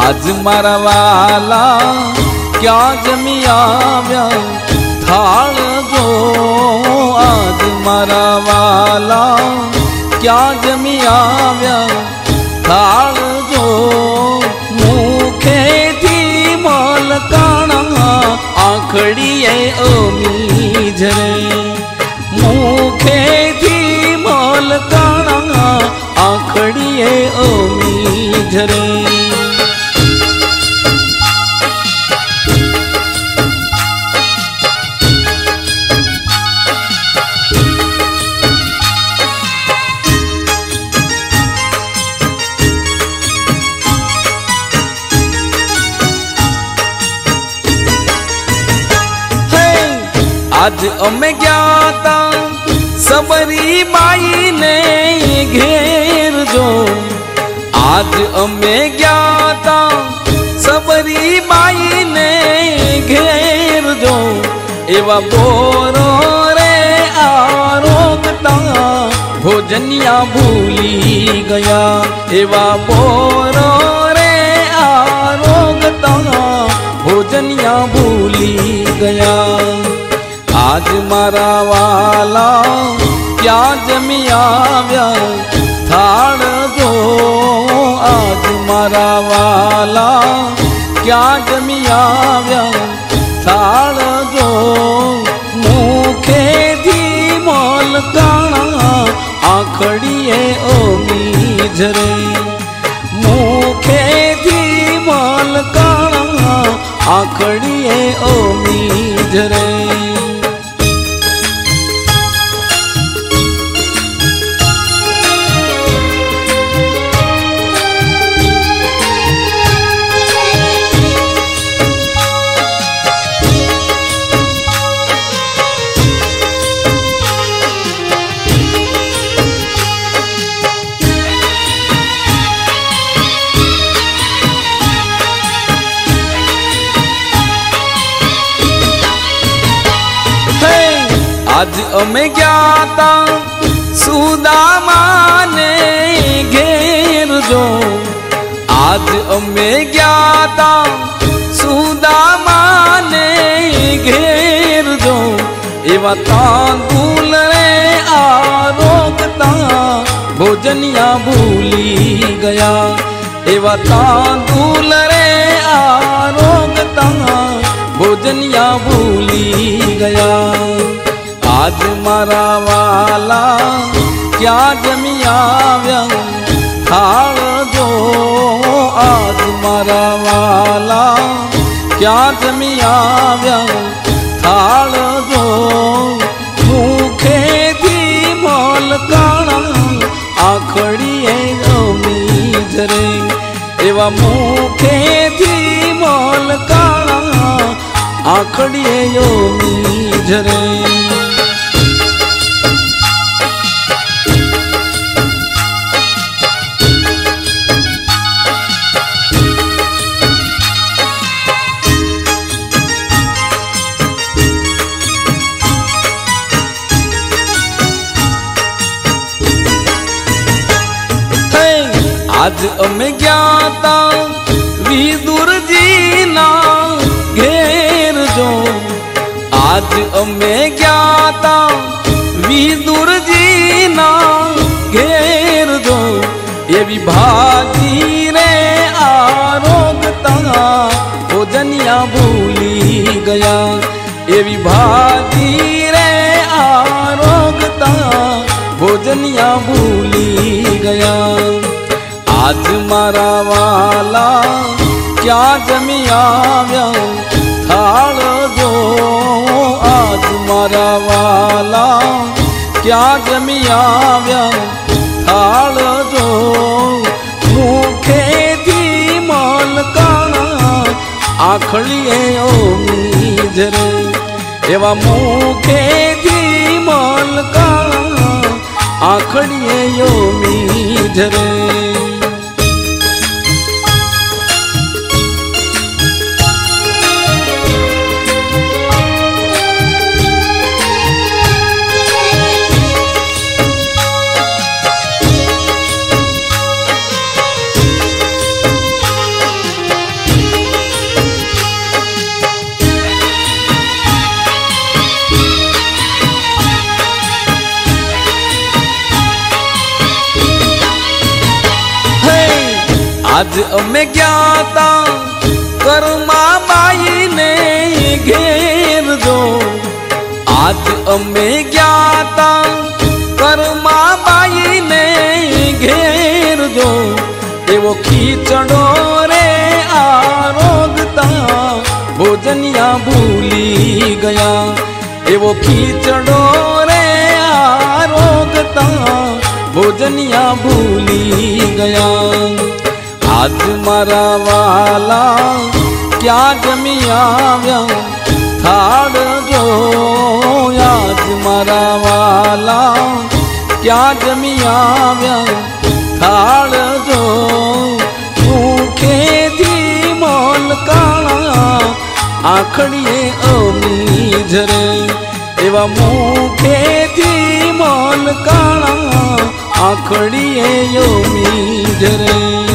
आज मारा वाला क्या जमी आव्या थाल जो। आज मारा वाला क्या जमी आव्या थाल जो। मुखे थी मलकाना आखड़िए अमी झरे। मुखे थी मलकाना आखड़िए अमी झरे। आज अमे ज्ञाता सबरी बाई ने घेर जो। आज अमे ज्ञाता सबरी बाई ने घेर जो। एवा बोरो रे आरोगता भोजनिया भूली गया। एवा बोरो रे आरोगता भोजनिया भूली गया। आज मारा वाला क्या जमी आव्या थाल जो। आज मारा वाला क्या जमी आव्या थाल जो। मुखे थी मलकाना आखड़िए अमी झरे। मुखे थी मलकाना आखड़िए अमी झरे। आज अमे ज्ञाता सुदामा ने घेर जो। आज अमे ज्ञाता सुदामा ने घेर जो। एवा तांदूल रे आरोगता भोजनिया भूली गया। एवा तांदूल रे आरोगता भोजनिया भूली गया। आज मारा वाला क्या जमी आव्या थाल जो। आज मारा वाला क्या जमी आव्या थाल जो। मुखे थी मलकाना आखड़िए अमी झरे। एवा मुखे थी मलकाना आखड़िए अमी झरे। आज अमे ज्ञाता विदुर जी ना घेर जो। आज अमे ज्ञाता विदुर जी ना घेर जो। ये विभाजी रे आरोगता भोजनिया भूली गया। ये विभाजी रे आरोगता भोजनिया भूली गया। आज मारा वाला क्या जमी आव्या थाल जो। आज मारा वाला क्या जमी आव्या थाल जो। मुखे थी मलकाना आखड़िए अमी झरे। एवा मुखे थी मलकाना आखड़िए अमी झरे। आज अमे ज्ञाता कर्मा बाई ने घेर जो आज अमे ज्ञाता कर्मा बाई ने घेर जो एवो खीचड़ो रे आरोगता भोजनिया भूली गया एवो खीचड़ो रे आरोगता भोजनिया भूली गया आज मारा वाला क्या जमी आव्या थाड़ जो आज मारा वाला क्या जमी आव्या थाड़ जो भूखे थी मोल काला आखड़िए अमी झरे एवा मुखे थी मोल काला आखड़िए अमी झरे।